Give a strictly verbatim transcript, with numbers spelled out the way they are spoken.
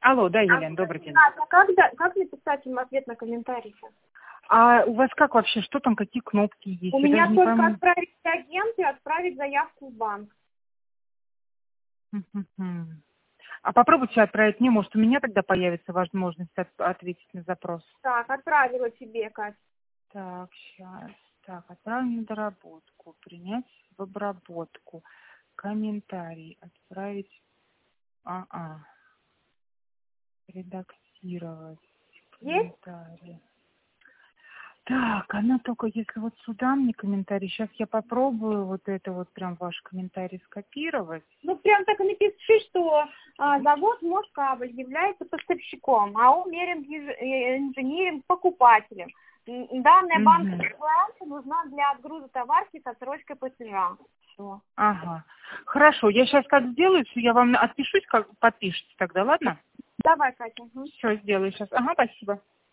Алло, да, А, Елена, добрый день. а как, да- как написать им ответ на комментарий? А у вас как вообще, что там, какие кнопки есть? У Я меня даже не только пойму. отправить агент и отправить заявку в банк. Мгм. А попробуйте отправить мне, может, у меня тогда появится возможность от- ответить на запрос. Так, отправила тебе, Кать. Так, сейчас. Так, отправим на доработку, принять в обработку, комментарий, отправить, а, редактировать Есть? комментарий. Так, она только если вот сюда мне комментарий, сейчас я попробую вот это вот прям ваш комментарий скопировать. Ну, прям так и напиши, что а, завод Москабель является поставщиком, а он мерен инженеринг покупателем. М, Данная Мгм. банковская информация нужна для отгруза товарки с отсрочкой платежа. Все. Ага. Хорошо, я сейчас как сделаю, все, я вам отпишусь, как подпишите тогда, ладно? Давай, Катя. Мгм. Все, сделаю сейчас. Ага, спасибо.